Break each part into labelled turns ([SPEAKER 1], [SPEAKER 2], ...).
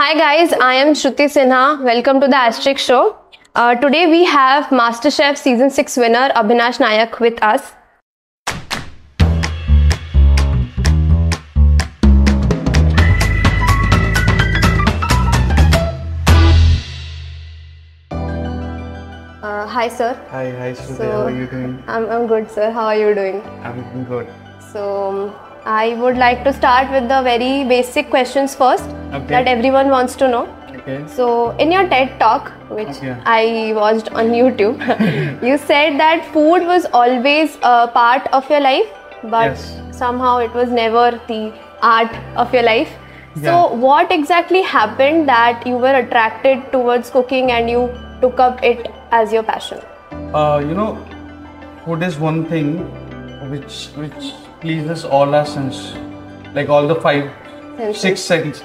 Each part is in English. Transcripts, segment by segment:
[SPEAKER 1] Hi guys, I am Shruti Sinha. Welcome to the Asterisk Show. Today we have MasterChef Season 6 winner Abhinash Nayak with us. Hi sir.
[SPEAKER 2] Hi Shruti, how are you doing?
[SPEAKER 1] I'm good sir. How are you doing?
[SPEAKER 2] I'm good.
[SPEAKER 1] So I would like to start with the very basic questions first that everyone wants to know.
[SPEAKER 2] Okay.
[SPEAKER 1] So in your TED talk, which I watched on YouTube, you said that food was always a part of your life, but somehow it was never the art of your life. So what exactly happened that you were attracted towards cooking and you took up it as your passion?
[SPEAKER 2] Food is one thing which pleases all our senses, like all the five senses.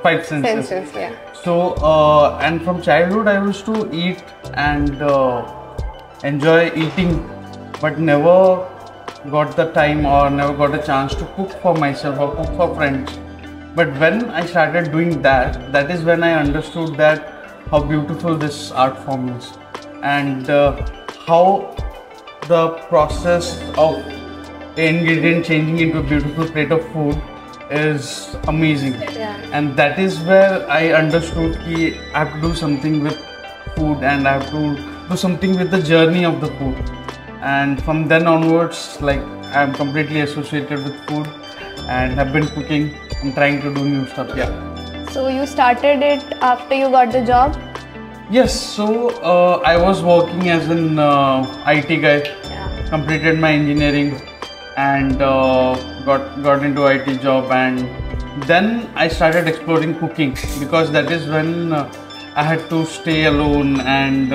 [SPEAKER 2] So and from childhood I used to eat and enjoy eating, but never got the time or never got a chance to cook for myself or cook for friends. But when I started doing that, that is when I understood that how beautiful this art form is, and how the process of the ingredient changing into a beautiful plate of food is amazing. And that is where I understood that I have to do something with food and I have to do something with the journey of the food. And from then onwards, like, I am completely associated with food and have been cooking and trying to do new stuff.
[SPEAKER 1] So you started it after you got the job?
[SPEAKER 2] Yes, so I was working as an IT guy, completed my engineering and got into IT job, and then I started exploring cooking because that is when I had to stay alone and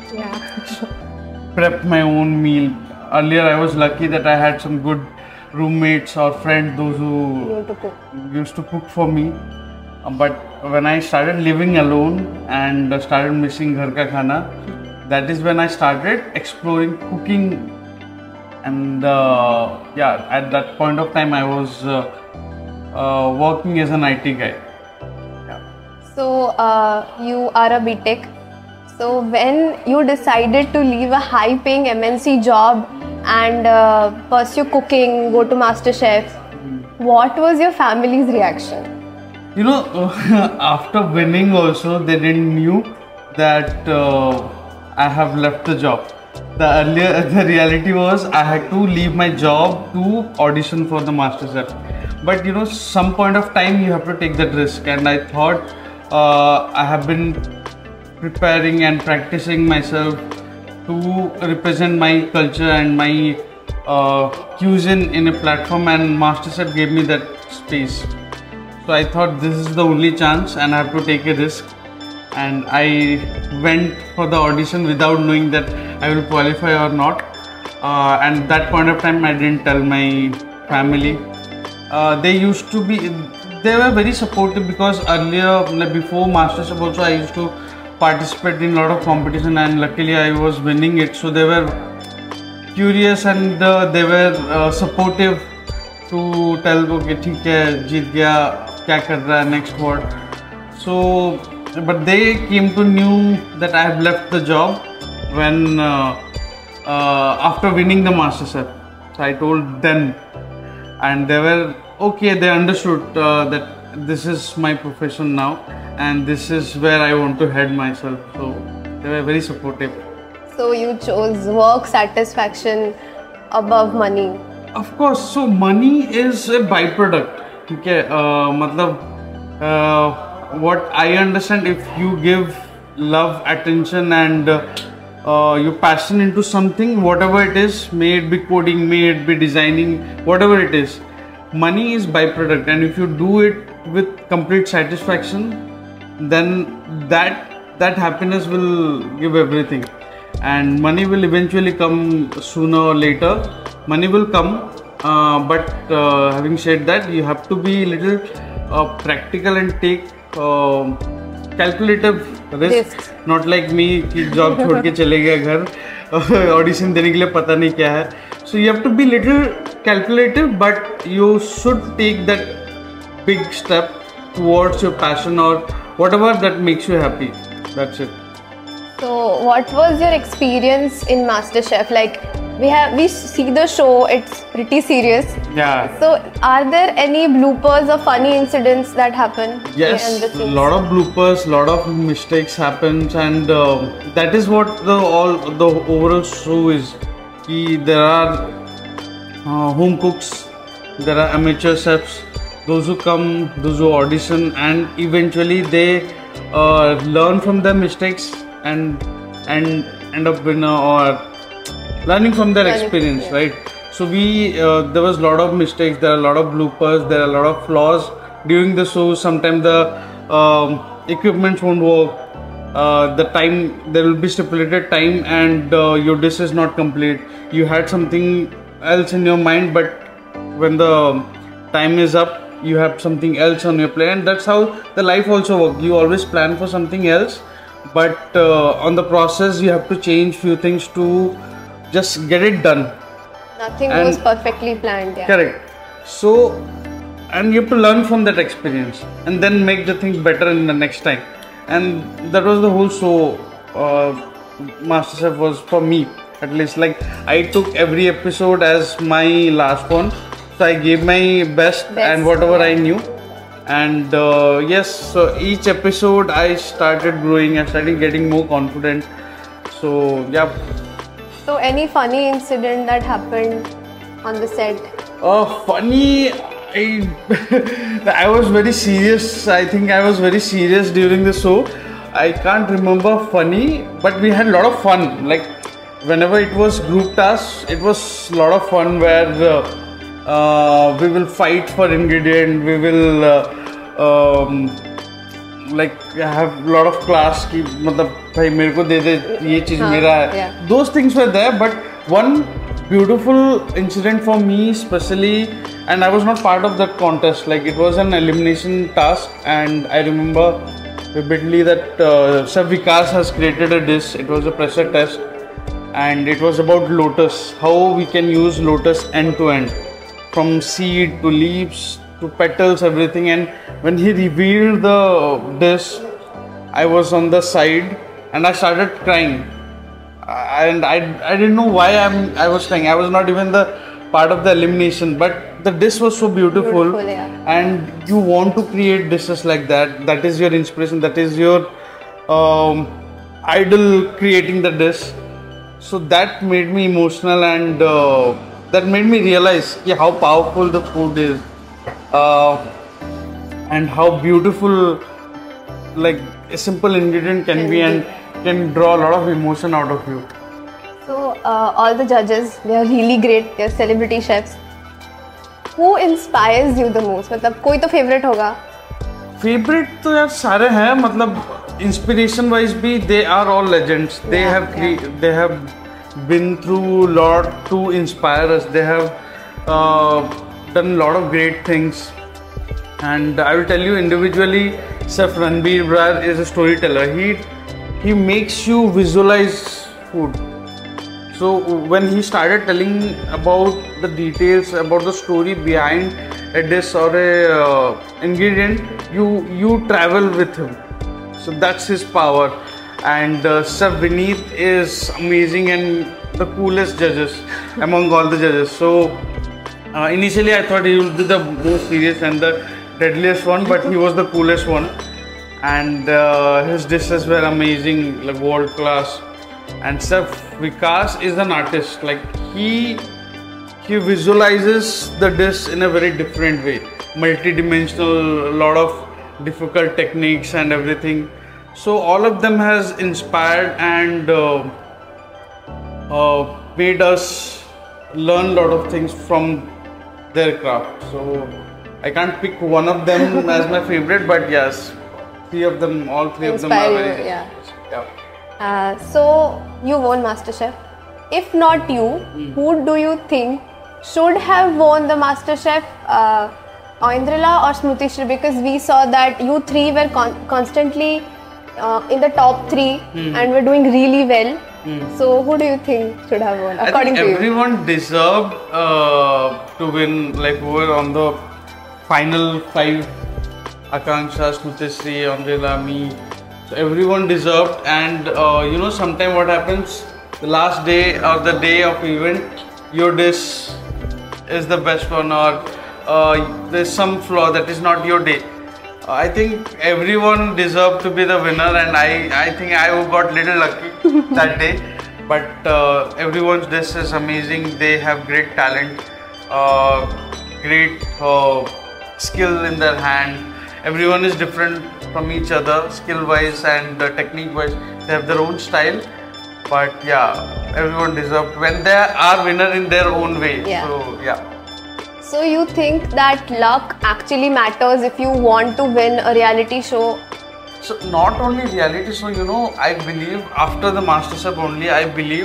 [SPEAKER 2] prep my own meal. Earlier I was lucky that I had some good roommates or friends, those who used to cook for me. But when I started living alone and started missing ghar ka khana, that is when I started exploring cooking. And at that point of time I was working as an IT guy.
[SPEAKER 1] So you are a BTech. So when you decided to leave a high-paying MNC job and pursue cooking, go to MasterChef, what was your family's reaction?
[SPEAKER 2] After winning also, they didn't knew that I have left the job. The reality was I had to leave my job to audition for the MasterChef. But some point of time you have to take that risk, and I thought I have been preparing and practicing myself to represent my culture and my cuisine in a platform, and MasterChef gave me that space. So I thought this is the only chance and I have to take a risk, and I went for the audition without knowing that I will qualify or not. And that point of time I didn't tell my family. They were very supportive because earlier, before MasterChef also, I used to participate in a lot of competition and luckily I was winning it. So they were curious and they were supportive to tell, okay, theek hai, jeet gaya, kya kar raha hai, next what. So, but they came to know that I have left the job when after winning the MasterChef. So I told them, and they were okay. They understood that this is my profession now, and this is where I want to head myself. So they were very supportive.
[SPEAKER 1] So you chose work satisfaction above money.
[SPEAKER 2] Of course. So money is a byproduct. Okay. What I understand, if you give love, attention and your passion into something, whatever it is, may it be coding, may it be designing, whatever it is, money is byproduct, and if you do it with complete satisfaction, then that happiness will give everything, and money will eventually come sooner or later. Money will come, but having said that, you have to be little practical and take calculative risks. Not like me कि job छोड़ के चले गए घर audition देने के लिए पता नहीं क्या है. So you have to be little calculative, but you should take that big step towards your passion or whatever that makes you happy. That's it.
[SPEAKER 1] So, what was your experience in MasterChef? Like, we see the show, it's pretty serious.
[SPEAKER 2] Yeah.
[SPEAKER 1] So, are there any bloopers or funny incidents that happen?
[SPEAKER 2] Yes, a lot of bloopers, lot of mistakes happens, and that is what the overall show is. There are home cooks, there are amateur chefs, those who come, those who audition, and eventually they learn from their mistakes and end up winner or learning from their experience,
[SPEAKER 1] yeah.
[SPEAKER 2] right? So there was a lot of mistakes, there are a lot of bloopers, there are a lot of flaws during the show. Sometimes the equipment won't work, there will be stipulated time, and your dish is not complete. You had something else in your mind, but when the time is up, you have something else on your plate, and that's how the life also works. You always plan for something else, but on the process you have to change few things to just get it done.
[SPEAKER 1] Nothing was perfectly planned. Yeah.
[SPEAKER 2] Correct. So, and you have to learn from that experience and then make the things better in the next time. And that was the whole show. MasterChef was for me, at least. Like, I took every episode as my last one, so I gave my best and whatever I knew. And yes, so each episode I started growing, I started getting more confident. So yeah.
[SPEAKER 1] So any funny incident that happened on the set?
[SPEAKER 2] Funny, I was very serious. I think I was very serious during the show. I can't remember funny, but we had a lot of fun. Like, whenever it was group tasks, it was a lot of fun where we will fight for ingredient. We will like have a lot of class ki matlab bhai mere ko de ye cheez mera hai. Those things were there, but one beautiful incident for me especially, and I was not part of that contest, like it was an elimination task, and I remember vividly that Chef Vikas has created a dish. It was a pressure test, and it was about lotus, how we can use lotus end to end, from seed to leaves to petals, everything. And when he revealed the dish, I was on the side and I started crying, and I didn't know why I was crying. I was not even the part of the elimination, but the dish was so beautiful, and you want to create dishes like that. That is your inspiration, that is your idol creating the dish. So that made me emotional, and that made me realize how powerful the food is, and how beautiful like a simple ingredient can be, and can draw a lot of emotion out of you.
[SPEAKER 1] So all the judges, they are really great. They are celebrity chefs. Who inspires you the most? मतलब कोई तो favorite होगा?
[SPEAKER 2] Favorite तो यार सारे हैं, मतलब inspiration wise भी they are all legends. They have been through a lot to inspire us. They have done a lot of great things, and I will tell you individually, Chef Ranbir Brar is a storyteller. He makes you visualize food. So when he started telling about the details, about the story behind a dish or a ingredient, you travel with him. So that's his power. And Chef Vineet is amazing and the coolest judges among all the judges. So initially I thought he would be the most serious and the deadliest one, but he was the coolest one. And his dishes were amazing, like world class. And Chef Vikas is an artist. Like he visualizes the dish in a very different way, multi-dimensional, a lot of difficult techniques and everything. So all of them has inspired and made us learn a lot of things from their craft. So I can't pick one of them as my favorite, but yes, all three of them are very
[SPEAKER 1] yeah. So you won MasterChef. If not you, who do you think should have won the MasterChef? Aindrila or Smriti Shri? Because we saw that you three were constantly in the top three and were doing really well. So who do you think should have won? According to you,
[SPEAKER 2] everyone deserved to win. Like, who were on the final 5 Akanksha, Smrtishree, Amrela, me. So everyone deserved, and sometimes what happens, the last day or the day of event, your dish is the best one, or there's some flaw that is not your day. I think everyone deserved to be the winner, and I think I got little lucky that day. But everyone's dish is amazing. They have great talent, great skill in their hand. Everyone is different from each other, skill-wise and technique-wise. They have their own style. But yeah, everyone deserved when they are winner in their own way.
[SPEAKER 1] Yeah.
[SPEAKER 2] So yeah.
[SPEAKER 1] So you think that luck actually matters if you want to win a reality show?
[SPEAKER 2] So not only reality show, I believe after the MasterChef only, I believe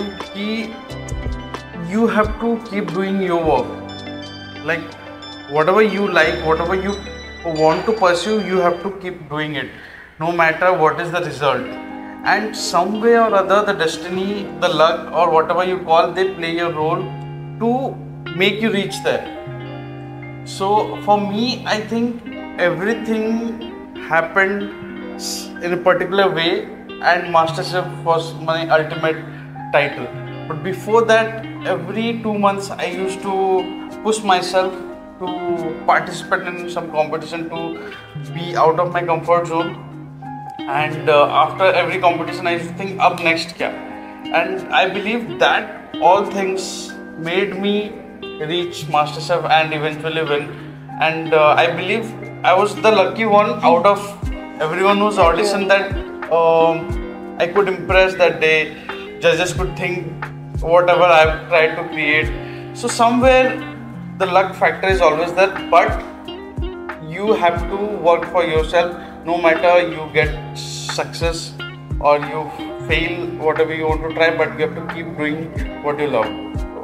[SPEAKER 2] you have to keep doing your work. Like whatever you like, whatever you want to pursue, you have to keep doing it, no matter what is the result. And some way or other, the destiny, the luck, or whatever you call, they play a role to make you reach there. So for me, I think everything happened in a particular way, and MasterChef was my ultimate title. But before that, every 2 months I used to push myself to participate in some competition, to be out of my comfort zone. And after every competition, I used to think, up next kya? And I believe that all things made me reach MasterChef and eventually win. And I believe I was the lucky one out of everyone who's auditioned that I could impress that day. Judges could think whatever I've tried to create. So somewhere the luck factor is always there, but you have to work for yourself. No matter you get success or you fail, whatever you want to try, but you have to keep doing what you love.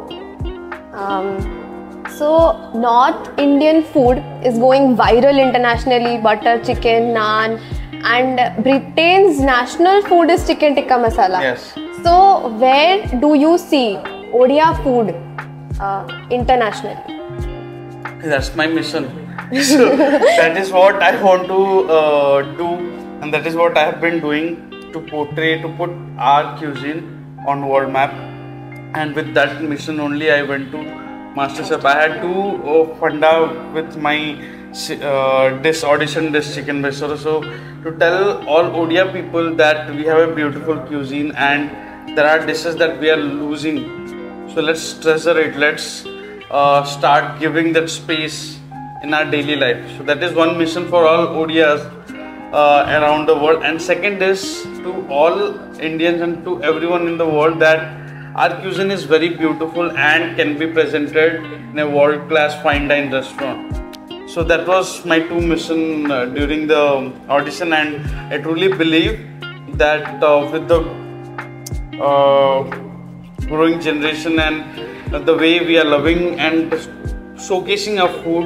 [SPEAKER 1] So North Indian food is going viral internationally, butter chicken, naan, and Britain's national food is chicken tikka masala.
[SPEAKER 2] Yes.
[SPEAKER 1] So where do you see Odia food internationally?
[SPEAKER 2] That's my mission. So that is what I want to do, and that is what I have been doing to put our cuisine on world map. And with that mission only, I went to MasterChef. I had to funda with my audition this chicken besora. So to tell all Odia people that we have a beautiful cuisine and there are dishes that we are losing. So let's treasure it. Let's start giving that space in our daily life. So that is one mission for all Odias around the world. And second is to all Indians and to everyone in the world that our cuisine is very beautiful and can be presented in a world-class fine dine restaurant. So that was my two mission during the audition, and I truly believe that with the growing generation and the way we are loving and showcasing our food,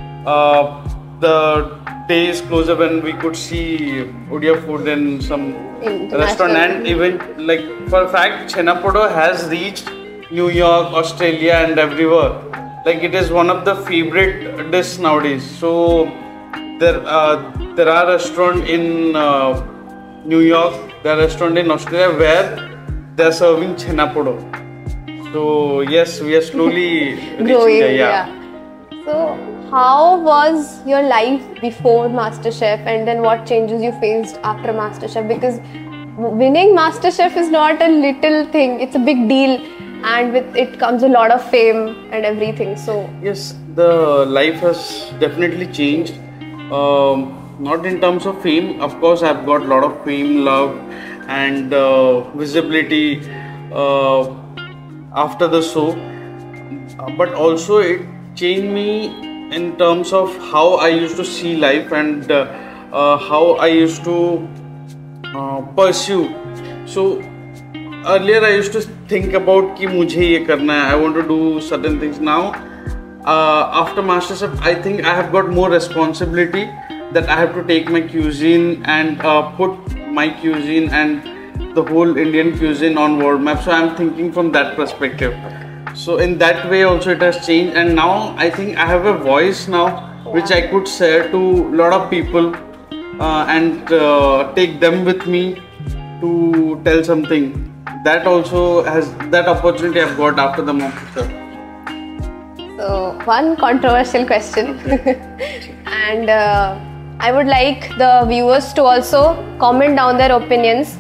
[SPEAKER 2] the day is closer when we could see Odia food in some restaurant. And even like for a fact, Chhena Podo has reached New York, Australia and everywhere. Like it is one of the favorite dish nowadays. So there are restaurants in New York, there are restaurants in Australia where they are serving Chhena Podo. So yes, we are slowly
[SPEAKER 1] growing.
[SPEAKER 2] Reaching there.
[SPEAKER 1] So how was your life before MasterChef, and then what changes you faced after MasterChef? Because winning MasterChef is not a little thing; it's a big deal, and with it comes a lot of fame and everything. So
[SPEAKER 2] yes, the life has definitely changed. Not in terms of fame. Of course, I've got a lot of fame, love, and visibility after the show. But also, it changed me in terms of how I used to see life and how I used to pursue. So earlier I used to think about कि मुझे ये करना है, I want to do certain things. Now after MasterChef, I think I have got more responsibility that I have to take my cuisine and put my cuisine and the whole Indian cuisine on world map. So I am thinking from that perspective. So in that way also it has changed, and now I think I have a voice now which I could share to a lot of people and take them with me to tell something. That also has that opportunity I've got after the Master.
[SPEAKER 1] So one controversial question, and I would like the viewers to also comment down their opinions.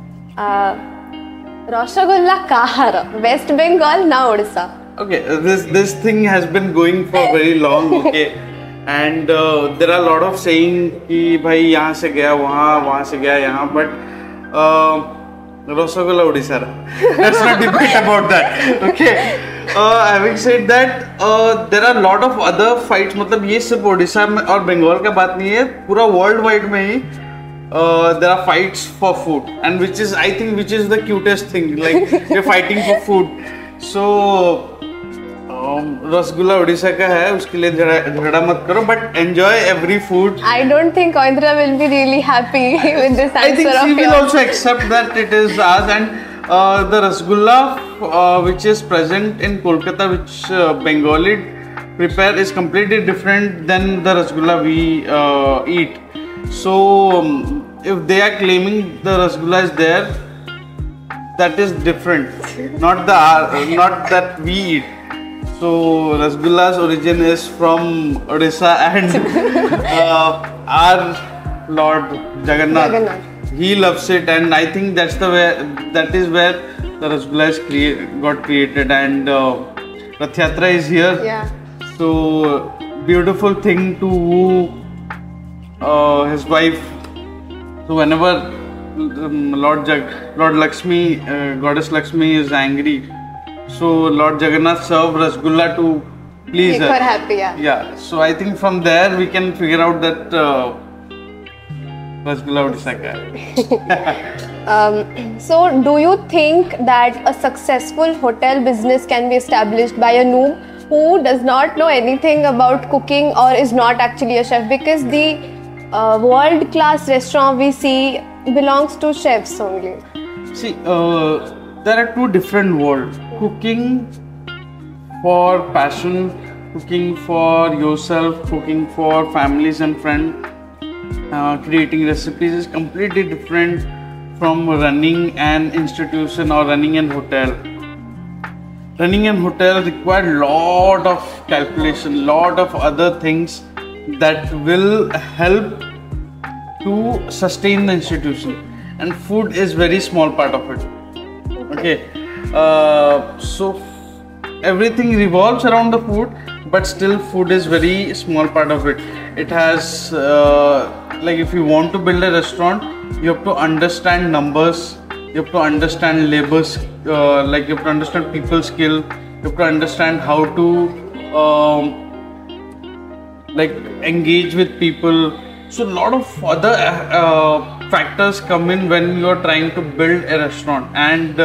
[SPEAKER 1] Rasgulla kahara, West Bengal, na Odisha.
[SPEAKER 2] Okay, this thing has been going for very long. Okay, and there are a lot of saying कि भाई यहाँ से गया वहाँ से गया यहाँ, but Rasgulla Odisha. Let's not debate about that. Okay. Having said that, there are a lot of other fights. मतलब ये सिर्फ ओडिशा में और बंगाल का बात नहीं है, पूरा वर्ल्ड वाइड में ही there are fights for food, and which is the cutest thing. Like we're fighting for food. So rasgulla Orissa का है, उसके लिए झगड़ा मत करो, but enjoy every food.
[SPEAKER 1] I don't think Oindra will be really happy with this answer.
[SPEAKER 2] I think she will also accept that it is ours, and the rasgulla which is present in Kolkata, which Bengali prepare, is completely different than the rasgulla we eat. So if they are claiming the rasgulla is there, that is different, not that we eat. So rasgulla's origin is from Odisha, and our Lord Jagannath. He loves it, and I think that is where the rasgulla got created, and Rath Yatra is here.
[SPEAKER 1] Yeah.
[SPEAKER 2] So beautiful thing to woo his wife. So whenever Lord Lakshmi, Goddess Lakshmi is angry, so Lord Jagannath served rasgulla to please her.
[SPEAKER 1] Make her happy, yeah.
[SPEAKER 2] Yeah. So I think from there we can figure out that rasgulla Odisha ka.
[SPEAKER 1] So do you think that a successful hotel business can be established by a noob who does not know anything about cooking or is not actually a chef? Because the world-class restaurant we see belongs to chefs only.
[SPEAKER 2] See, there are two different worlds. Cooking for passion, cooking for yourself, cooking for families and friends, creating recipes is completely different from running an institution or running an hotel. Running an hotel requires lot of calculation, lot of other things that will help to sustain the institution, and food is very small part of it. Okay, so everything revolves around the food, but still food is very small part of it. It has like if you want to build a restaurant, you have to understand numbers, you have to understand labors, like you have to understand people's skill, you have to understand how to like engage with people. So a lot of other factors come in when you are trying to build a restaurant, and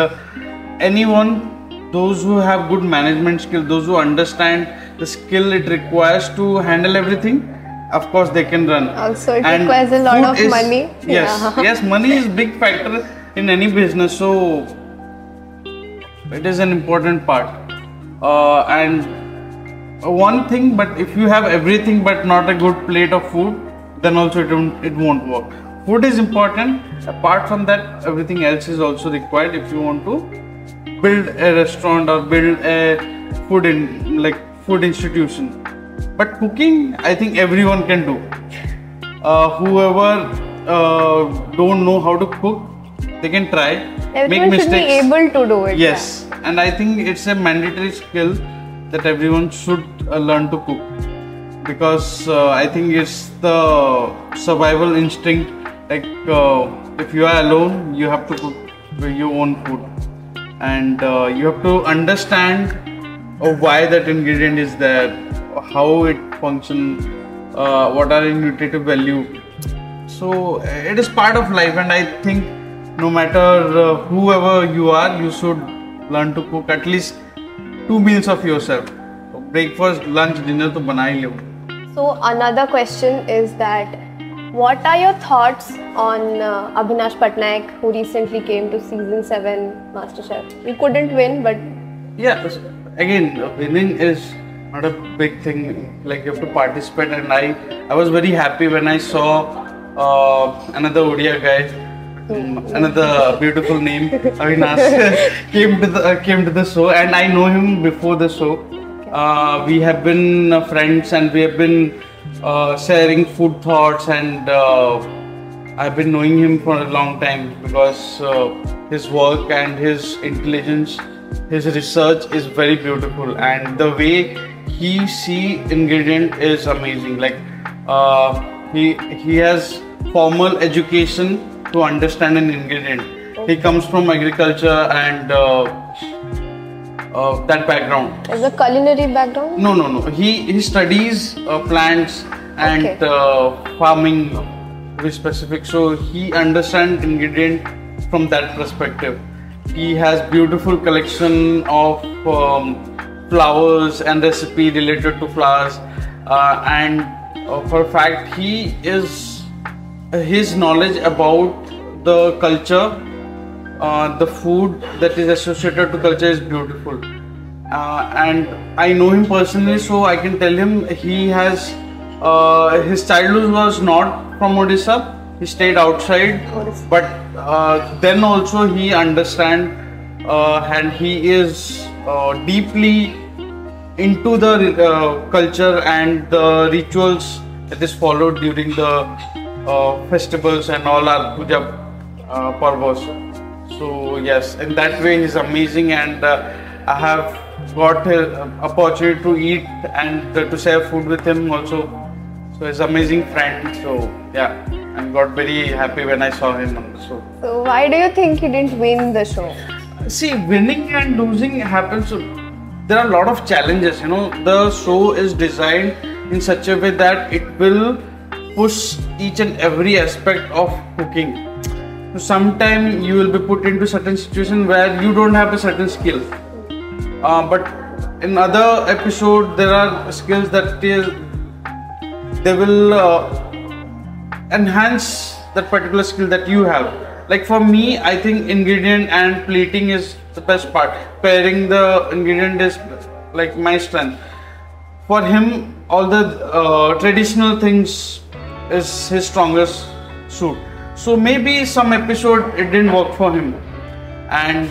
[SPEAKER 2] those who have good management skill, those who understand the skill it requires to handle everything, of course they can run.
[SPEAKER 1] Also it requires a lot of money.
[SPEAKER 2] Yes, money is big factor in any business, so it is an important part. And one thing, but if you have everything but not a good plate of food, then also it won't work. Food is important. Apart from that, everything else is also required if you want to build a restaurant or build a food institution. But cooking, I think everyone can do. Whoever don't know how to cook, they can try.
[SPEAKER 1] Everyone
[SPEAKER 2] make
[SPEAKER 1] should
[SPEAKER 2] mistakes.
[SPEAKER 1] be able to do it.
[SPEAKER 2] Yes, and I think it's a mandatory skill that everyone should learn to cook, because I think it's the survival instinct. Like if you are alone, you have to cook your own food, and you have to understand why that ingredient is there, how it functions, what are its nutritive value. So it is part of life, and I think no matter whoever you are, you should learn to cook at least 2 meals of yourself. Breakfast, lunch, dinner to bana hi lo.
[SPEAKER 1] So another question is that what are your thoughts on Abhinash Patnaik, who recently came to season 7 MasterChef? You couldn't win, but
[SPEAKER 2] yeah, again, winning is not a big thing. Like you have to participate, and I was very happy when I saw another Odia guy, another beautiful name, Avinash, came to the show, and I know him before the show. We have been friends, and we have been sharing food thoughts, and I've been knowing him for a long time because his work and his intelligence, his research is very beautiful, and the way he see ingredient is amazing. Like he has formal education to understand an ingredient. He comes from agriculture and that background.
[SPEAKER 1] Is a culinary background?
[SPEAKER 2] No. He studies plants and farming, to be specific. So he understands ingredient from that perspective. He has beautiful collection of flowers and recipe related to flowers, and for a fact his knowledge about the culture, the food that is associated to culture is beautiful, and I know him personally, so I can tell him he has his childhood was not from Odisha. He stayed outside, but then also he understand and he is deeply into the culture and the rituals that is followed during the festivals and all our puja parvas. So yes, in that way he's amazing, and I have got an opportunity to eat and to share food with him also. So he's an amazing friend. So yeah, I got very happy when I saw him on the show.
[SPEAKER 1] So why do you think he didn't win the show?
[SPEAKER 2] See, winning and losing happens. There are a lot of challenges. The show is designed in such a way that it will push each and every aspect of cooking. So sometimes you will be put into certain situation where you don't have a certain skill, but in other episode there are skills that they will enhance that particular skill that you have. Like for me, I think ingredient and plating is the best part. Pairing the ingredient is like my strength. For him, all the traditional things is his strongest suit. So maybe some episode it didn't work for him, and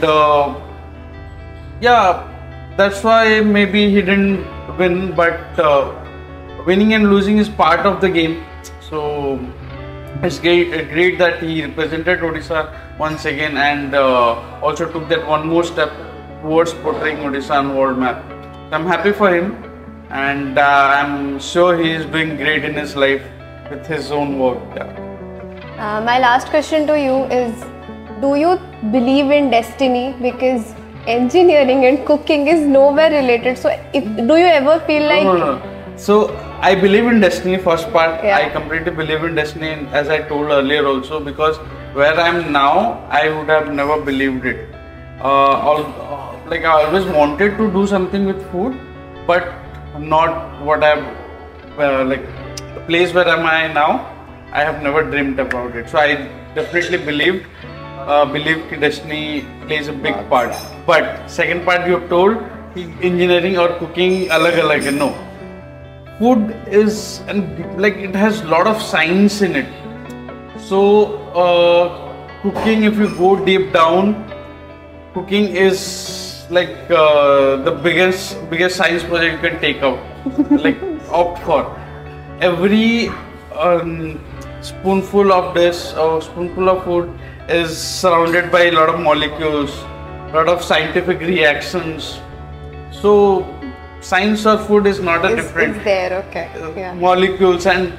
[SPEAKER 2] yeah, that's why maybe he didn't win. But winning and losing is part of the game. So it's great that he represented Odisha once again, and also took that one more step towards portraying Odisha on world map. So I'm happy for him, and I'm sure he is doing great in his life with his own work. Yeah.
[SPEAKER 1] My last question to you is, do you believe in destiny? Because engineering and cooking is nowhere related. So do you ever feel like...
[SPEAKER 2] No. So I believe in destiny, first part. Yeah. I completely believe in destiny, and as I told earlier also, because where I am now, I would have never believed it. Like I always wanted to do something with food, but not what I'm like the place where am I now. I have never dreamed about it. So I definitely believe destiny plays a big part. But second part you have told, engineering or cooking alag. No. Food is, and like it has a lot of science in it. So cooking, if you go deep down, cooking is like the biggest science project you can take out. Like opt for. Every spoonful of this or spoonful of food is surrounded by a lot of molecules, a lot of scientific reactions. So science of food is not a different.
[SPEAKER 1] It's there, okay. Yeah.
[SPEAKER 2] Molecules, and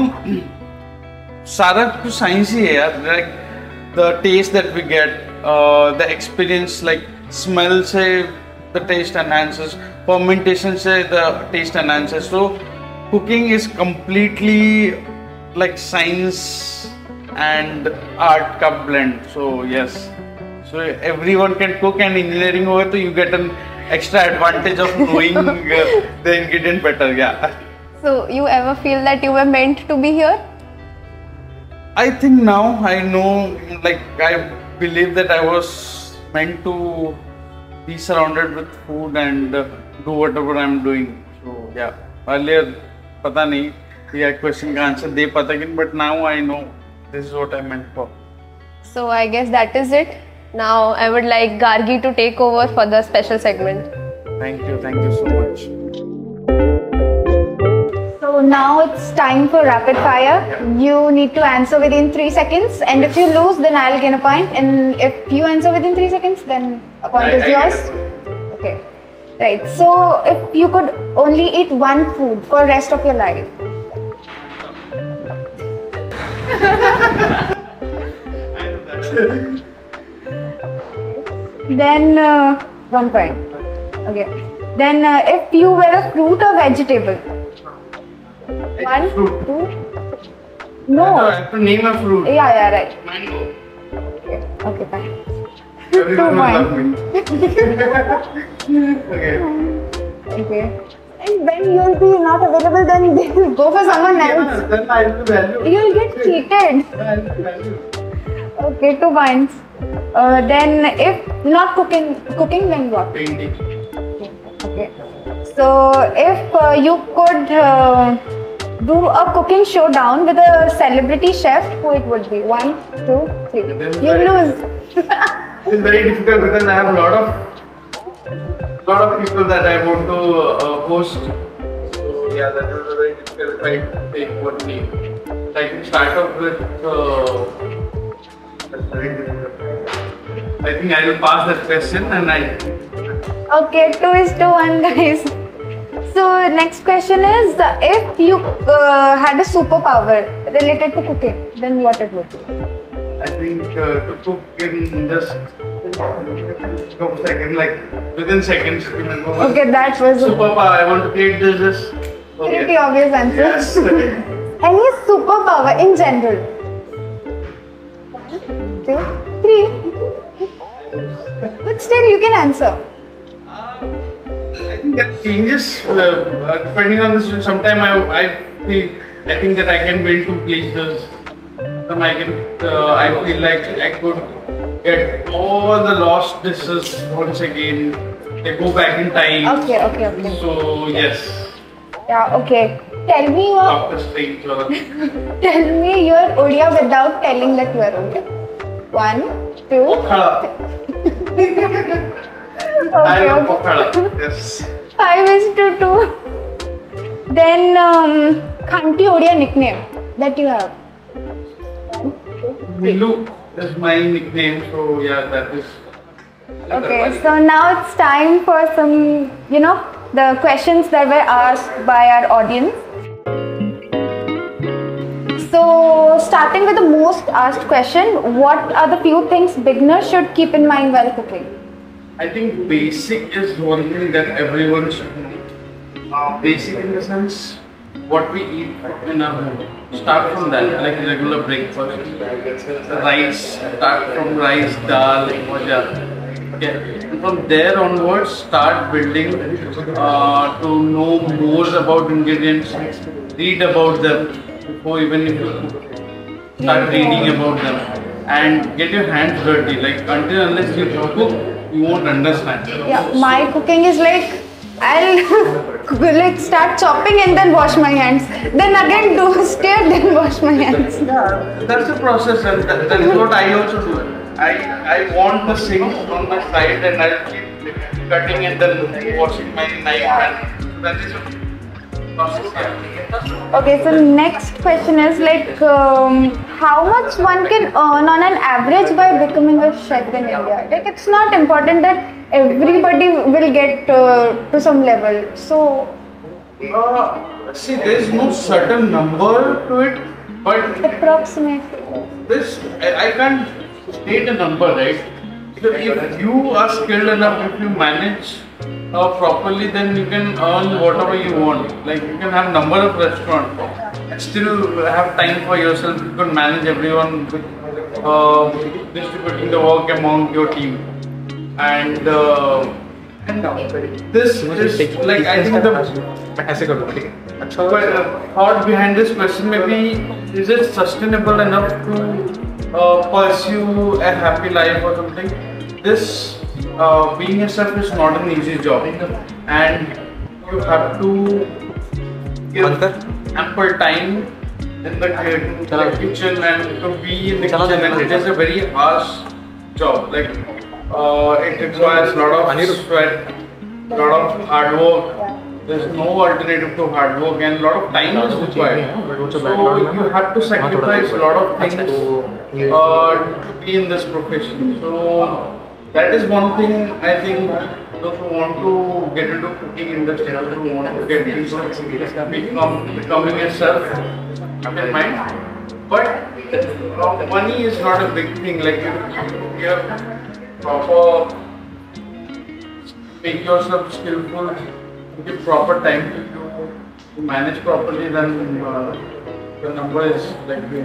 [SPEAKER 2] सारा कुछ science ही है यार. Like the taste that we get, the experience, like smell से the taste enhances, fermentation से the taste enhances. So cooking is completely like science and art ka blend. So yes, so everyone can cook, and engineering over, so you get an extra advantage of knowing the ingredient better. Yeah.
[SPEAKER 1] So you ever feel that you were meant to be here?
[SPEAKER 2] I think now I know, like I believe that I was meant to be surrounded with food and do whatever I'm doing. So yeah, earlier पता नहीं ये question का answer दे पाता कि, but now I know This is what I meant for.
[SPEAKER 1] So I guess that is it. Now I would like Gargi to take over for the special segment.
[SPEAKER 2] Thank you so much.
[SPEAKER 3] So now it's time for rapid fire. You need to answer within 3 seconds, and if you lose, then I'll gain a point. And if you answer within 3 seconds, then a point is yours. Okay. Right. So if you could only eat one food for rest of your life. Then 1 point. Okay. Then if you were a fruit or vegetable. 1, 2. No.
[SPEAKER 2] I have to name a fruit.
[SPEAKER 3] Yeah, right.
[SPEAKER 2] Mango.
[SPEAKER 3] Okay, fine.
[SPEAKER 2] Everyone will love me.
[SPEAKER 3] Okay. And when you'll be not available, then they will go for someone else.
[SPEAKER 2] Then I will value.
[SPEAKER 3] You'll get cheated. Okay, 2 points. Then if not cooking then what?
[SPEAKER 2] Painting.
[SPEAKER 3] Okay. So if you could do a cooking showdown with a celebrity chef, who it would be? 1, 2, 3. You lose.
[SPEAKER 2] It's very difficult because I have a lot of people that I want to host. So yeah, that is a very difficult fight to take one name. I can start off with. That's very difficult. I think I will pass that question and
[SPEAKER 3] Okay, 2:1, guys. So next question is, if you had a superpower related to cooking, then what it would be?
[SPEAKER 2] I think to cook in just within seconds.
[SPEAKER 3] Okay, that was
[SPEAKER 2] Superpower. I want to create this.
[SPEAKER 3] pretty obvious answer.
[SPEAKER 2] Yes.
[SPEAKER 3] Any superpower in general? 1, 2, 3. But still, you can answer.
[SPEAKER 2] I think that changes depending on this. Sometimes I think that I can build 2 places. Some I feel like I could get all the lost dishes once again. They go back in time.
[SPEAKER 3] Okay.
[SPEAKER 2] So yes.
[SPEAKER 3] Yeah, okay. Tell me
[SPEAKER 2] Doctor Strange.
[SPEAKER 3] Tell me your Odia without telling that you are Odia. 1, 2.
[SPEAKER 2] I love Pokhara. Yes.
[SPEAKER 3] 5:2. Then Khanti Odia nickname that you have.
[SPEAKER 2] Milu is my nickname, so yeah, that is.
[SPEAKER 3] Okay, so now it's time for some, the questions that were asked by our audience. So, starting with the most asked question, what are the few things beginners should keep in mind while cooking?
[SPEAKER 2] I think basic is one thing that everyone should know. Basic in the sense, what we eat in our home. Start from that, like regular breakfast. Rice, start from rice, dal, bhaja. Okay. And from there onwards, start building to know more about ingredients, read about them before even if you cook. Start reading about them and get your hands dirty. Like unless you cook, you won't understand.
[SPEAKER 3] Yeah, my cooking is like, I'll start chopping and then wash my hands. Then again do stir, then wash my hands.
[SPEAKER 2] Yeah, that's the process, and that is what I also do. I want the sink on my side and I'll keep cutting and then washing my knife, and that is the process.
[SPEAKER 3] Okay, so next question is how much one can earn on an average by becoming a chef in India? Like, it's not important that everybody will get to some level. So,
[SPEAKER 2] see, there is no certain number to it, but
[SPEAKER 3] approximately.
[SPEAKER 2] I can't state a number, right? So if you are skilled enough, if you manage properly, then you can earn whatever you want. Like, you can have number of restaurants and still have time for yourself. You can manage everyone with distributing the work among your team. And this is like, I think the thought behind this question may be, is it sustainable enough to pursue a happy life or something? This being a chef is not an easy job, and you have to give ample time in the kitchen and to be in the kitchen, and it is a very harsh job. Like it requires a lot of sweat, a lot of hard work. There's no alternative to hard work, and a lot of time is required. So you have to sacrifice a lot of things to be in this profession. So that is one thing I think those who want to get into cooking industry, those who want to get into becoming a self-made mind. But money is not a big thing. Like you have proper, make yourself skillful, give proper time to manage properly, then the number is like big.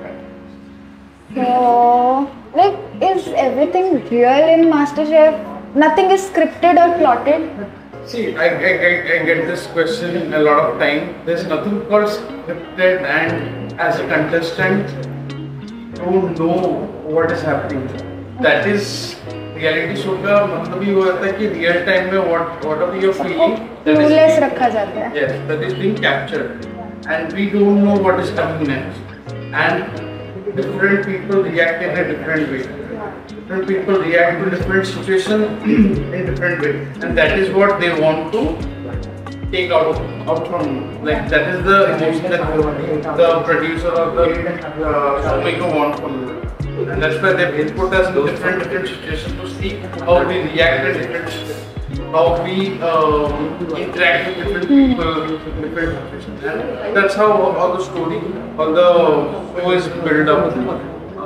[SPEAKER 3] So, like, is everything real in MasterChef? Nothing is scripted or plotted?
[SPEAKER 2] See, I get this question a lot of time. There's nothing called scripted, and as a contestant, you know what is happening. That is reality show का मतलब ये होता है कि real time में whatever you're feeling,
[SPEAKER 3] Clueless रखा जाता है.
[SPEAKER 2] yes, that is being captured, and we don't know what is coming next. And different people react in a different way. Different people react to different situations in different way, and that is what they want to take out from you. Like that is the emotion that the producer or the filmmaker want from you. And that's why they've put us in different situations to see how we react in different situations, how we interact with different people, different situations. And that's how all the story, all the show is built up.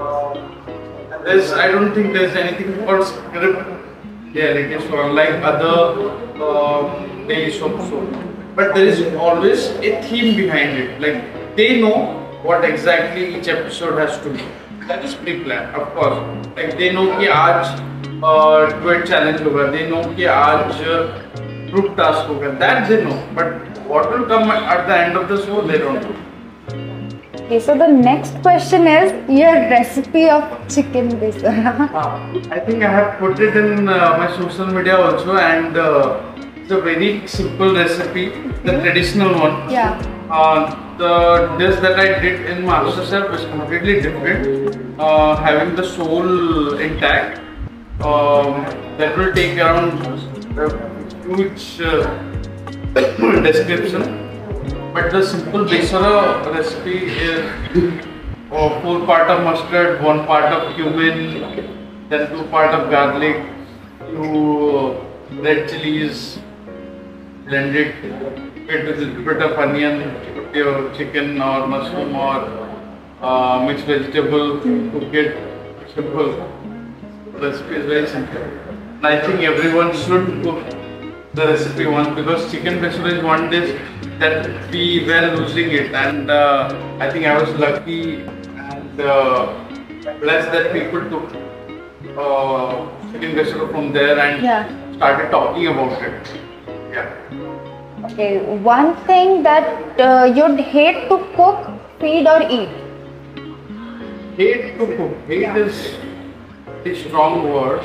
[SPEAKER 2] I don't think there's anything called script reality show like other daily shows. But there is always a theme behind it. Like they know what exactly each episode has to be. That is pre-planned, of course. Like they know कि आज duet challenge होगा, they know कि आज group task होगा. That they know. But what will come at the end of the show, they don't know.
[SPEAKER 3] Okay, so the next question is your recipe of chicken besan.
[SPEAKER 2] I think I have put it in my social media also, and it's a very simple recipe, the traditional one.
[SPEAKER 3] Yeah.
[SPEAKER 2] The dish that I did in MasterChef is completely different, having the soul intact. That will take around a huge description. But the simple besara recipe is 4 parts of mustard, 1 part of cumin, then 2 parts of garlic, 2 red chilies, blend it, with a little bit of onion, put your chicken or mushroom or mixed vegetable, cook it. Simple. The recipe is very simple. And I think everyone should cook the recipe once, because chicken besara is one dish that we were losing it, and I think I was lucky and blessed that people took chicken besara from there and started talking about it. Yeah.
[SPEAKER 3] Okay, one thing that you'd hate to cook, feed or eat?
[SPEAKER 2] Hate to cook. Hate is a strong word.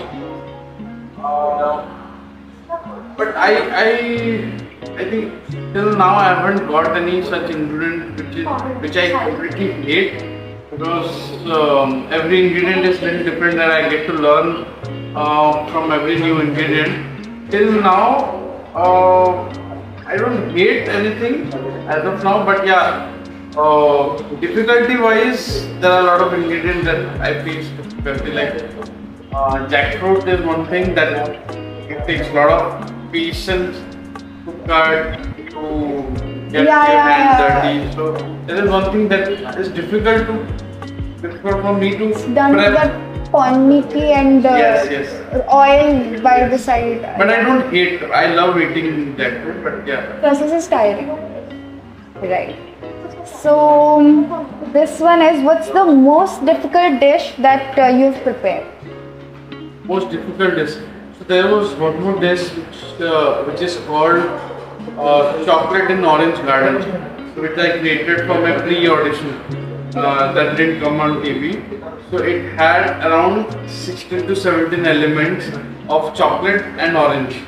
[SPEAKER 2] But I think till now I haven't got any such ingredient which I completely hate, because every ingredient is very different and I get to learn from every new ingredient. Till now I don't hate anything as of now, but yeah, difficulty wise there are a lot of ingredients that I face difficulty, like jackfruit is one thing that it takes a lot of patience to cut, to get your hand dirty. So there is one thing that is difficult for me to
[SPEAKER 3] done
[SPEAKER 2] prep.
[SPEAKER 3] With ponniki and
[SPEAKER 2] yes.
[SPEAKER 3] oil by the side.
[SPEAKER 2] But I don't hate. I love eating jackfruit. But yeah.
[SPEAKER 3] Process is tiring. Right. So this one is, what's the most difficult dish that you've prepared?
[SPEAKER 2] Most difficult dish. So there was one more dish which is called chocolate in orange garden, which I created for my pre-audition. That didn't come on TV. So it had around 16 to 17 elements of chocolate and orange.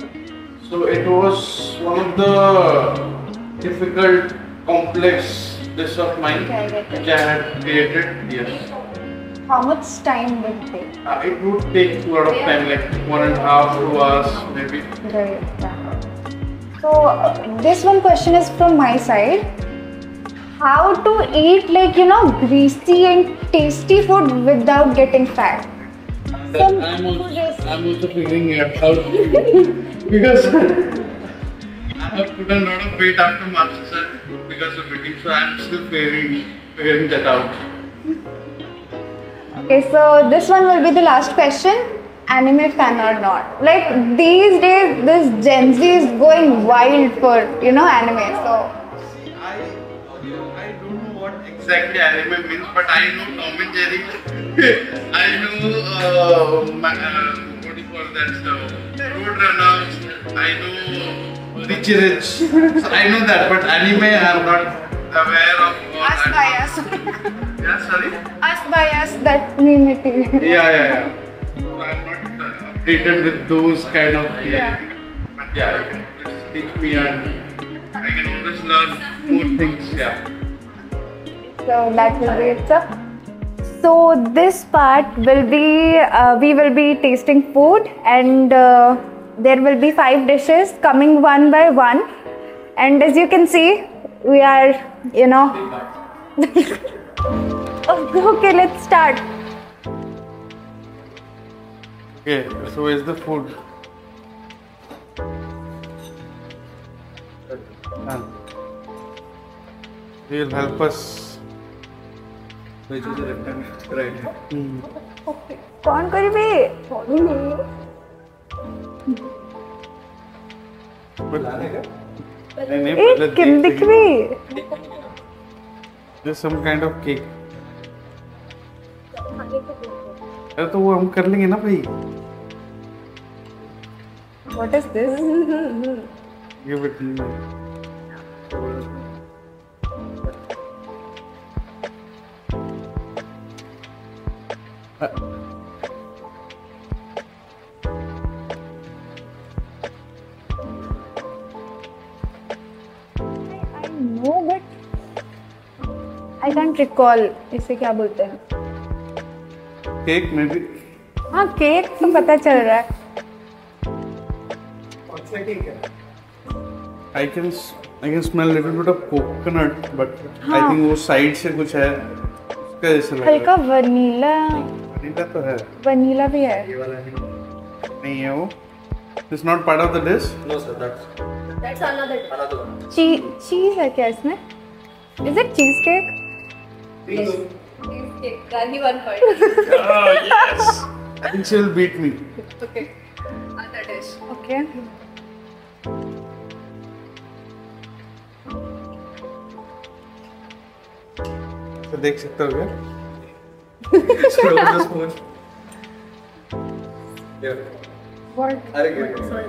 [SPEAKER 2] So it was one of the difficult, complex dish of mine
[SPEAKER 3] Okay, I get it.
[SPEAKER 2] which I had created. Yes.
[SPEAKER 3] How much time will it take?
[SPEAKER 2] It would take a lot of time, like 1.5 to 2 hours maybe.
[SPEAKER 3] Right. Yeah. So this one question is from my side. How to eat like greasy and tasty food without getting fat?
[SPEAKER 2] I'm also figuring it out because I have put a lot of weight after MasterChef because of eating, so I'm still figuring that out.
[SPEAKER 3] Okay, so this one will be the last question. Anime fan or not? Like these days, this Gen Z is going wild for anime. So
[SPEAKER 2] I don't know what exactly anime means, but I know Tom and Jerry. I know what do you call that stuff? Roadrunners. I know Richie Rich. So I know that, but anime I'm not aware of.
[SPEAKER 3] us by us,
[SPEAKER 2] Yeah, sorry.
[SPEAKER 3] us by us that meme it.
[SPEAKER 2] Yeah. So I'm not updated with those kind of things.
[SPEAKER 3] Yeah.
[SPEAKER 2] But yeah, you can just teach me and I can always learn more things. Yeah.
[SPEAKER 3] So that will be it, sir. So this part will be we will be tasting food and there will be 5 dishes coming one by one, and as you can see we are okay, let's start.
[SPEAKER 2] Okay, so where's the food? He'll help us. Which is the left hand, right?
[SPEAKER 3] Okay. कौन करीबे? एक किम दिख रही?
[SPEAKER 2] There's some kind of cake. अरे तो वो हम कर लेंगे ना भाई.
[SPEAKER 3] What is this?
[SPEAKER 2] Give it to me.
[SPEAKER 3] I know, but I can't recall. इसे क्या बोलते हैं?
[SPEAKER 2] Cake maybe.
[SPEAKER 3] हाँ, केक तो पता चल रहा है.
[SPEAKER 2] I can smell a little bit of coconut, but I think वो side से कुछ है. उसका जैसा लग रहा है.
[SPEAKER 3] हल्का वनीला.
[SPEAKER 2] वनीला तो है.
[SPEAKER 3] वनीला भी है.
[SPEAKER 2] ये वाला नहीं है वो. It's not part of the dish.
[SPEAKER 4] No sir, that's another one.
[SPEAKER 3] चीज है क्या इसमें? Is it cheesecake?
[SPEAKER 1] Cheesecake. Rani 1 point.
[SPEAKER 2] Oh yes. I think she'll beat me.
[SPEAKER 1] Okay. Other dish.
[SPEAKER 3] Okay.
[SPEAKER 2] तो देख सकते हो क्या?
[SPEAKER 4] Show the spoon. Yeah.
[SPEAKER 3] What?
[SPEAKER 4] अरे क्या?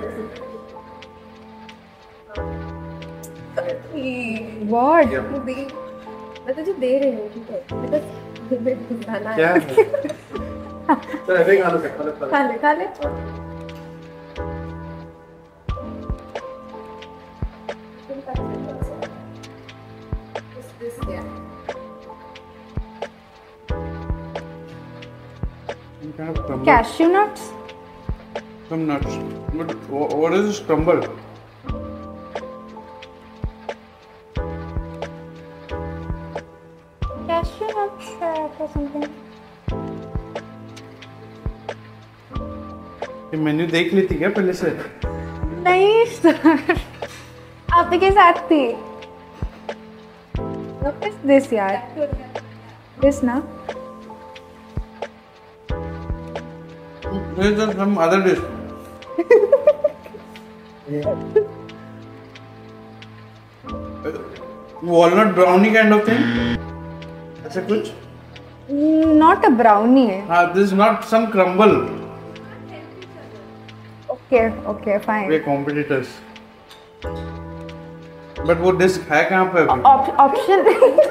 [SPEAKER 3] What?
[SPEAKER 4] Yeah.
[SPEAKER 1] मैं तुझे दे रही हूँ, ठीक है? Because खाना
[SPEAKER 2] क्या
[SPEAKER 1] है.
[SPEAKER 2] है?
[SPEAKER 4] Sir, I think I'll
[SPEAKER 1] खा ले. This, yeah.
[SPEAKER 2] Some kind of crumble.
[SPEAKER 3] Cashew nuts?
[SPEAKER 2] Some nuts. But what is this crumble?
[SPEAKER 3] Cashew nuts or something?
[SPEAKER 2] ये मेन्यू देख लेती क्या पहले से?
[SPEAKER 3] नहीं सर, आप के साथ थी. What is this यार? This ना?
[SPEAKER 2] There's some other dish. Walnut brownie kind of thing. ऐसा कुछ?
[SPEAKER 3] Not a brownie.
[SPEAKER 2] हाँ, this is not some crumble.
[SPEAKER 3] Okay, fine.
[SPEAKER 2] We're competitors. But वो dish है कहाँ पे अभी?
[SPEAKER 3] Option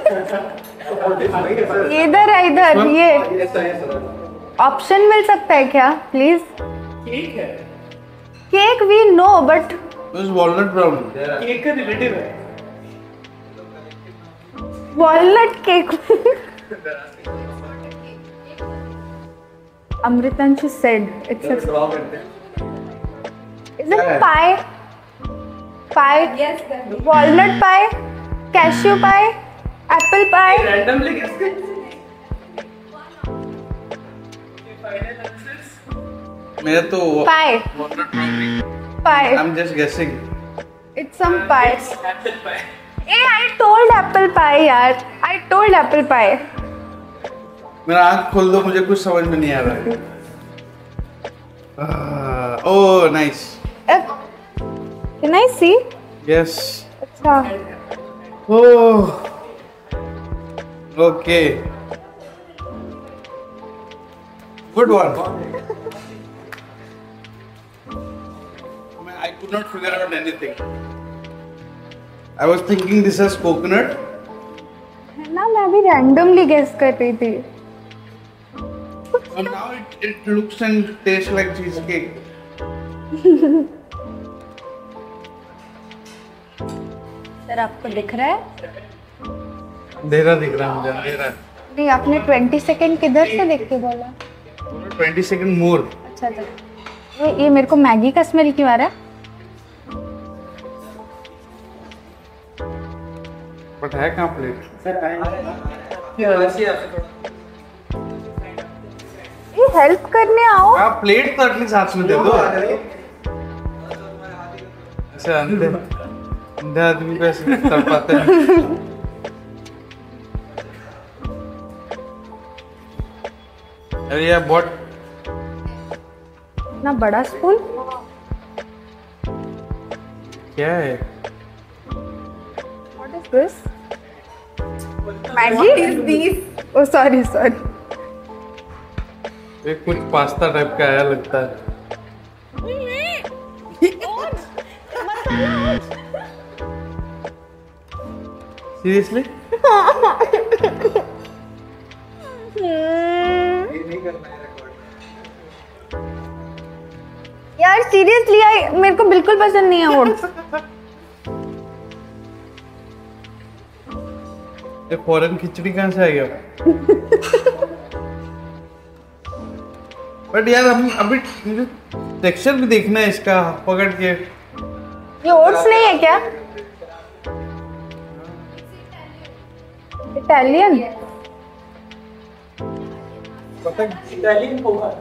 [SPEAKER 3] इधर है इधर ये.
[SPEAKER 4] Yes sir, yes sir.
[SPEAKER 3] Option मिल सकता है क्या प्लीज?
[SPEAKER 4] केक है.
[SPEAKER 3] Cake we know but
[SPEAKER 2] This is walnut brownie.
[SPEAKER 4] Cake का रिलेटिव है.
[SPEAKER 3] Walnut cake. Amritanshi said it's a. Is it pie? Pie? Yes. Walnut pie? Cashew pie? Apple pie?
[SPEAKER 4] Randomly guess it. Final answers.
[SPEAKER 2] मैं तो
[SPEAKER 3] Pie. Pie.
[SPEAKER 2] I'm just guessing.
[SPEAKER 3] It's some pie.
[SPEAKER 4] Apple pie.
[SPEAKER 3] Hey, I told apple pie, yaar. I told apple pie.
[SPEAKER 2] मेरा आँख खोल दो, मुझे कुछ समझ में नहीं आ रहा है. Oh, nice.
[SPEAKER 3] Can I see?
[SPEAKER 2] Yes.
[SPEAKER 3] अच्छा.
[SPEAKER 2] Oh. Okay. Good one. I could not figure out anything. I was thinking this as coconut.
[SPEAKER 3] ना मैं भी randomly guess कर रही थी.
[SPEAKER 2] And now it looks and tastes like cheesecake.
[SPEAKER 3] Sir आपको दिख रहा है?
[SPEAKER 2] अंधेरा दिख रहा है मुझे, अंधेरा.
[SPEAKER 3] नहीं, आपने 20 सेकंड किधर से देख के बोला?
[SPEAKER 2] 20 seconds more.
[SPEAKER 3] अच्छा अच्छा. ये मेरे को मैगी का स्मेल क्यों आ रहा है?
[SPEAKER 2] बट है कहाँ प्लेट?
[SPEAKER 3] ये हेल्प करने आओ.
[SPEAKER 2] आप प्लेट तो एटलीस्ट हाथ में दे दो. ऐसे अंधे आदमी को ऐसे कर पाते हैं. अरे यार बहुत
[SPEAKER 3] ना बड़ा स्पून.
[SPEAKER 2] क्या है?
[SPEAKER 3] What is this? Maggi? What is this? Oh sorry.
[SPEAKER 2] ये कुछ पास्ता टाइप का आया लगता है. सीरियसली?
[SPEAKER 3] यार सीरियसली मेरे को बिल्कुल पसंद नहीं है ओट्स.
[SPEAKER 2] ये फॉरेन खिचड़ी कहाँ से आ गया? बट यार अभी मुझे टेक्सचर भी देखना है इसका, पकड़ के.
[SPEAKER 3] ये ओट्स नहीं है क्या? इटालियन.
[SPEAKER 4] Italian पोहा.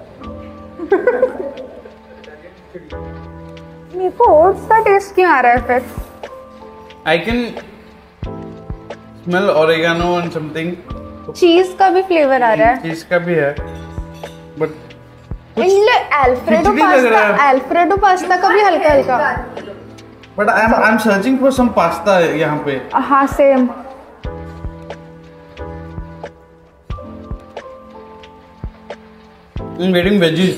[SPEAKER 3] मेरे को ओट्स का टेस्ट क्यों आ रहा है फिर?
[SPEAKER 2] I can smell oregano and something.
[SPEAKER 3] चीज का भी फ्लेवर आ रहा है.
[SPEAKER 2] चीज का भी है, बट
[SPEAKER 3] अल्फ्रेडो
[SPEAKER 2] खिचड़ी लग रहा है.
[SPEAKER 3] पास्ता का भी हल्का हल्का.
[SPEAKER 2] But I am searching for some pasta यहाँ पे.
[SPEAKER 3] हाँ same.
[SPEAKER 2] I'm getting veggies.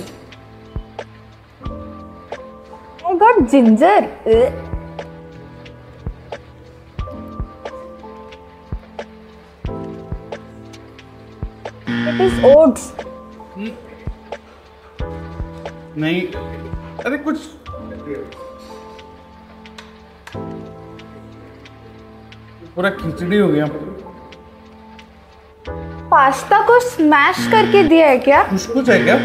[SPEAKER 3] I got ginger. It is oats.
[SPEAKER 2] नहीं, अरे कुछ पूरा खिचड़ी हो गया.
[SPEAKER 3] पास्ता को स्मैश करके दिया है क्या?
[SPEAKER 2] कुछ है क्या?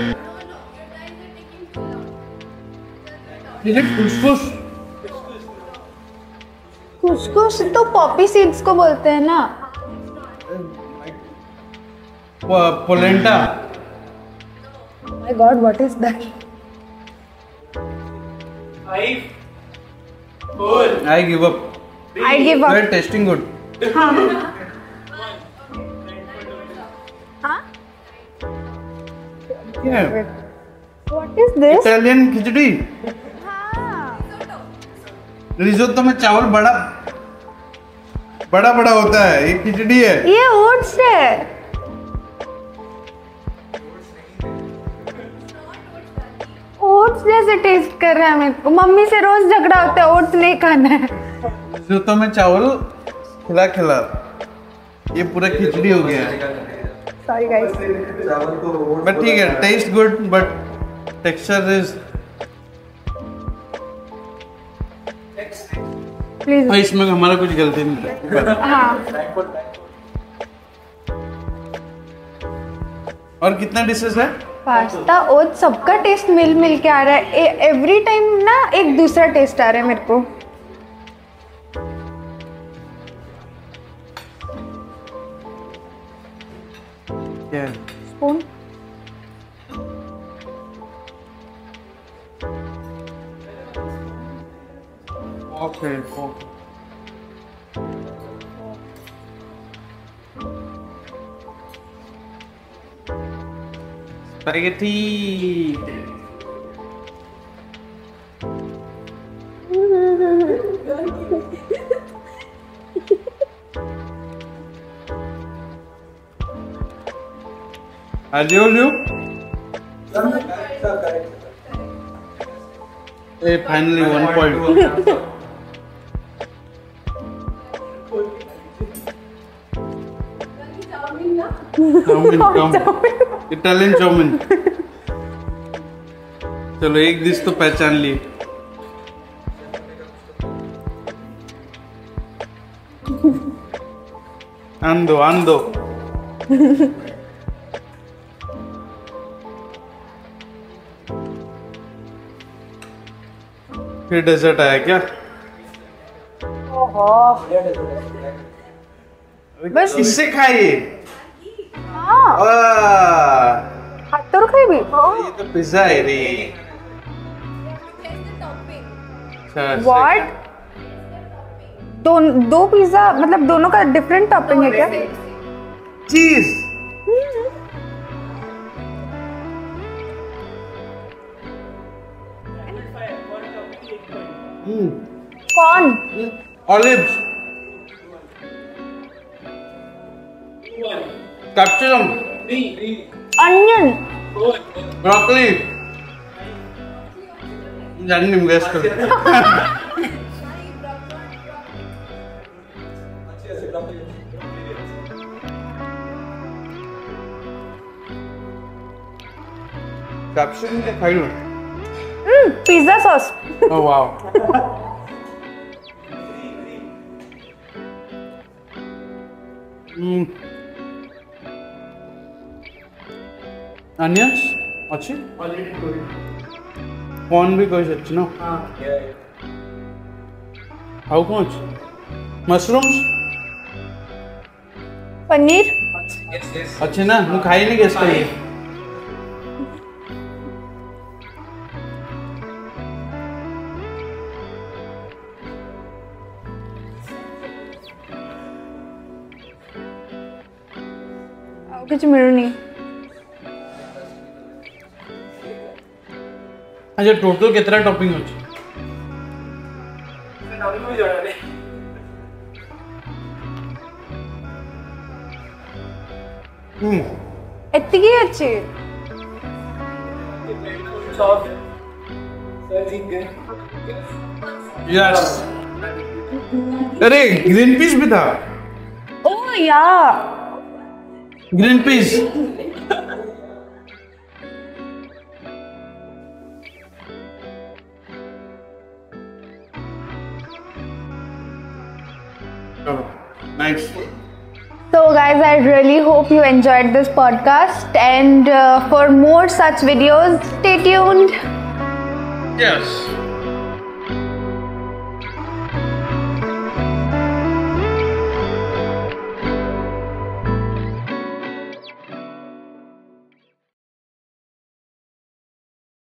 [SPEAKER 2] ये कुछ
[SPEAKER 3] कुछ तो पॉपी सीड्स को बोलते हैं ना.
[SPEAKER 2] Polenta.
[SPEAKER 3] My God, what is that?
[SPEAKER 4] 5, 4.
[SPEAKER 2] I give up.
[SPEAKER 3] I give up.
[SPEAKER 2] They're tasting good.
[SPEAKER 3] हाँ. हाँ?
[SPEAKER 2] क्या है?
[SPEAKER 3] What is this?
[SPEAKER 2] Italian khichdi.
[SPEAKER 3] हाँ.
[SPEAKER 2] रिजोत्तो में चावल बड़ा होता है, ये खिचड़ी है.
[SPEAKER 3] ये ओट्स है. ओट्स जैसे टेस्ट कर रहा है मेरे को. मम्मी से रोज झगड़ा होता है ओट्स नहीं खाना है.
[SPEAKER 2] रिजोत्तो में चावल खिला ये पूरा खिचड़ी हो गया है.
[SPEAKER 3] Sorry guys.
[SPEAKER 2] बट ठीक है, taste good but texture is.
[SPEAKER 3] Please.
[SPEAKER 2] इसमें हमारा कुछ गलती नहीं है.
[SPEAKER 3] हाँ.
[SPEAKER 2] और कितना डिशेस है?
[SPEAKER 3] पास्ता ओट्स सबका टेस्ट मिल के आ रहा है. एवरी टाइम ना एक दूसरा टेस्ट आ रहा है मेरे को.
[SPEAKER 2] क्या?
[SPEAKER 3] Spoon.
[SPEAKER 2] Okay. Spaghetti. Aliolio. Hey, finally 1 point. Chowmin. Italian chowmin. चलो एक डिश तो पहचान लिए. आंदो. फिर डेजर्ट आया क्या?
[SPEAKER 3] बस
[SPEAKER 2] इससे खाइए.
[SPEAKER 3] हाथों खाई.
[SPEAKER 2] ये तो पिज्जा है रे.
[SPEAKER 3] व्हाट? दो पिज्जा मतलब दोनों का डिफरेंट टॉपिंग है क्या?
[SPEAKER 2] चीज.
[SPEAKER 3] कौन?
[SPEAKER 2] ऑलिव्स. कैप्सिकम.
[SPEAKER 3] अनियन.
[SPEAKER 2] ब्रोकली. जानी गैस कर. कैप्सिकम के खाई लो.
[SPEAKER 3] Pizza sauce.
[SPEAKER 2] Oh wow. Onions? अच्छी? Corn भी कोई अच्छी ना? How much? Mushrooms?
[SPEAKER 3] पनीर.
[SPEAKER 2] अच्छे ना? मैं खाई नहीं गैस करी.
[SPEAKER 3] कुछ मिलनी.
[SPEAKER 2] अच्छा टोटल कितना टॉपिंग होची?
[SPEAKER 3] इतनी अच्छी.
[SPEAKER 2] यस. अरे ग्रीन पीस भी था.
[SPEAKER 3] Oh yeah.
[SPEAKER 2] Green peas. Nice.
[SPEAKER 3] So guys, I really hope you enjoyed this podcast, and for more such videos, stay tuned.
[SPEAKER 2] Yes.